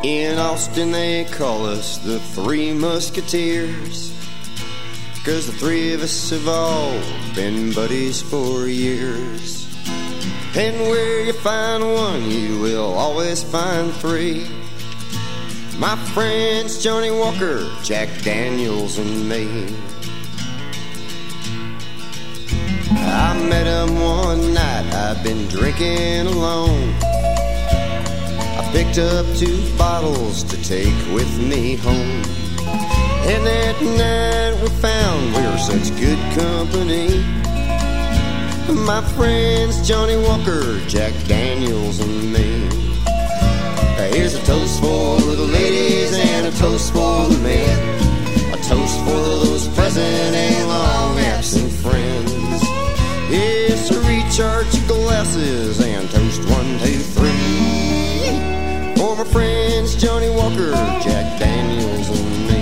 In Austin they call us the Three Musketeers, 'cause the three of us have all been buddies for years. And where you find one, you will always find three. My friends Johnny Walker, Jack Daniels, and me. I met him one night, I'd been drinking alone. I picked up 2 bottles to take with me home. And that night we found we were such good company. My friends Johnny Walker, Jack Daniels, and me. Here's a toast for the ladies and a toast for the men. A toast for those present and long absent friends. Yes, to recharge your glasses and toast 1, 2, 3. For my friends Johnny Walker, Jack Daniels, and me.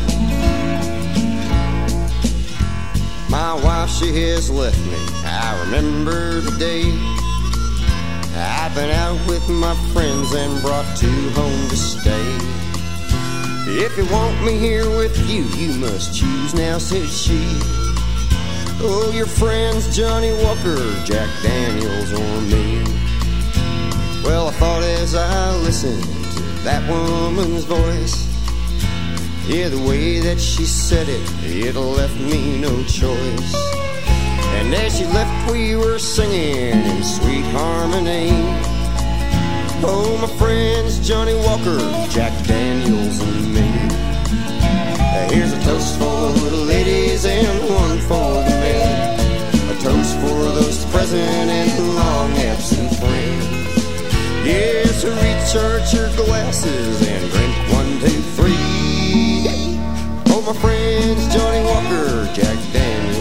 My wife, she has left me, I remember the day. I've been out with my friends and brought 2 home to stay. If you want me here with you, you must choose now, said she. Oh, your friends Johnny Walker, Jack Daniels, or me. Well, I thought as I listened to that woman's voice, yeah, the way that she said it, it left me no choice. And as she left, we were singing in sweet harmony. Oh, my friends Johnny Walker, Jack Daniels, and me. Here's a toast for the ladies and one for the men. A toast for those present and long absent friends. Yes, to recharge your glasses and drink 1, 2, 3. Oh, my friends Johnny Walker, Jack Daniels.